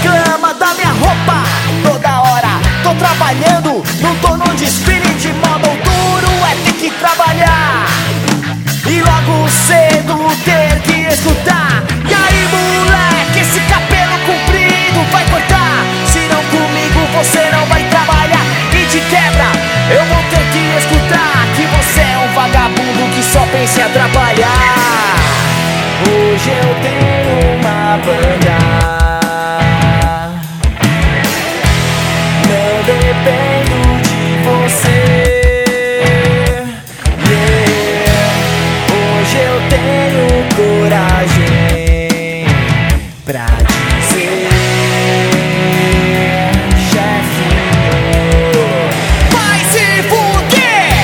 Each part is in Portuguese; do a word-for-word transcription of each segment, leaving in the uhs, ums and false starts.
reclama da minha roupa toda hora. Tô trabalhando, não tô num desfile de moda. O duro é ter que trabalhar e logo cedo ter que escutar. E aí, moleque, esse cabelo comprido vai cortar, senão comigo você não vai trabalhar. E de quebra eu vou ter que escutar que você é um vagabundo que só pensa em atrapalhar. Hoje eu tenho uma banda, não dependo de você. Eu tenho coragem pra dizer, chefinho, vai se fuder!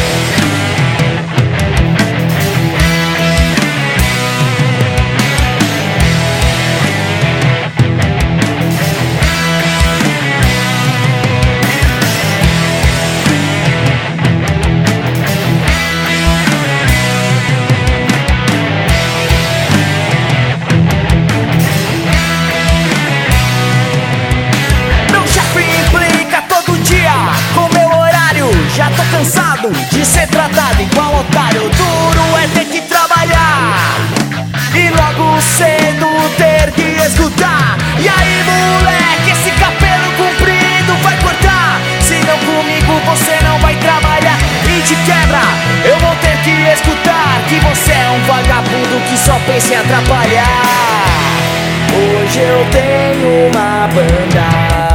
Já tô cansado de ser tratado igual otário. Duro é ter que trabalhar e logo cedo ter que escutar. E aí, moleque, esse cabelo comprido vai cortar, senão comigo você não vai trabalhar. E de quebra eu vou ter que escutar que você é um vagabundo que só pensa em atrapalhar. Hoje eu tenho uma banda,